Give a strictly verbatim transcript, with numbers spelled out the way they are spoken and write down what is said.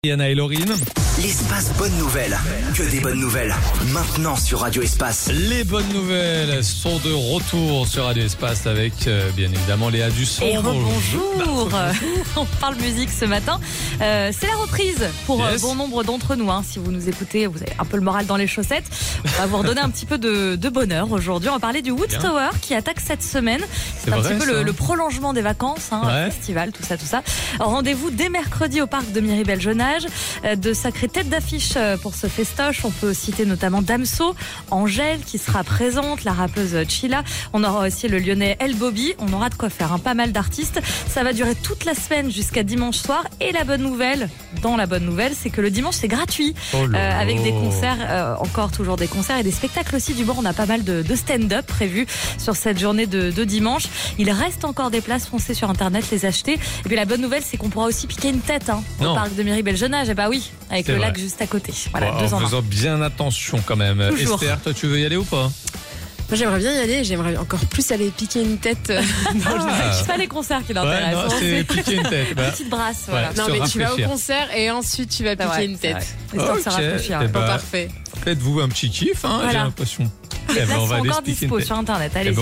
Yana et Laurine. L'espace bonne nouvelle. Que des bonnes nouvelles. Maintenant sur Radio Espace. Les bonnes nouvelles sont de retour sur Radio Espace avec euh, bien évidemment Léa Dusson. Et rebonjour. On parle musique ce matin. Euh, c'est la reprise pour Yes. euh, bon nombre d'entre nous. Hein. Si vous nous écoutez, vous avez un peu le moral dans les chaussettes. On va vous redonner un petit peu de, de bonheur aujourd'hui. On va parler du Woodstower qui attaque cette semaine. C'est, C'est un vrai, petit peu ça. le, le prolongement des vacances, hein, Ouais. festival, tout ça, tout ça. Rendez-vous dès mercredi au parc de Miribel-Jonage. Euh, de sacrées têtes d'affiche euh, pour ce festoche. On peut citer notamment Damso, Angèle qui sera présente, la rappeuse Chila. On aura aussi le lyonnais El Bobby. On aura de quoi faire, hein, pas mal d'artistes. Ça va durer toute la semaine jusqu'à dimanche soir. Et la bonne nouvelle, dans la bonne nouvelle, c'est que le dimanche c'est gratuit. Oh là Euh, avec là. des concerts, euh, encore toujours des concerts et des spectacles aussi du bord. On a pas mal de, de stand-up prévus sur cette journée de, de dimanche. Il reste encore des places, foncez sur internet, les acheter. Et puis la bonne nouvelle, c'est qu'on pourra aussi piquer une tête hein, au Non. parc de Miribel-Jonage. Eh bah oui, avec C'est le vrai. lac juste à côté. Voilà, Bon, deux en en un. faisant bien attention quand même. Toujours. Esther, toi tu veux y aller ou pas? Moi, j'aimerais bien y aller, j'aimerais encore plus aller piquer une tête euh, dans le Ah. C'est pas les concerts qui Ouais, l'intéressent. non, hein, c'est piquer une tête. Bah, Petite brasse, voilà. Ouais. Non, se mais tu vas au rafraîchir. concert et ensuite tu vas C'est piquer vrai, une c'est vrai. tête. Histoire de se Ok. rafraîchir. Eh Bon, ben, parfait. faites-vous un petit kiff, hein, Voilà. j'ai l'impression. Eh Les ben, places on sont va aller encore se piquer une dispo tête. sur internet. Eh Allez. ben,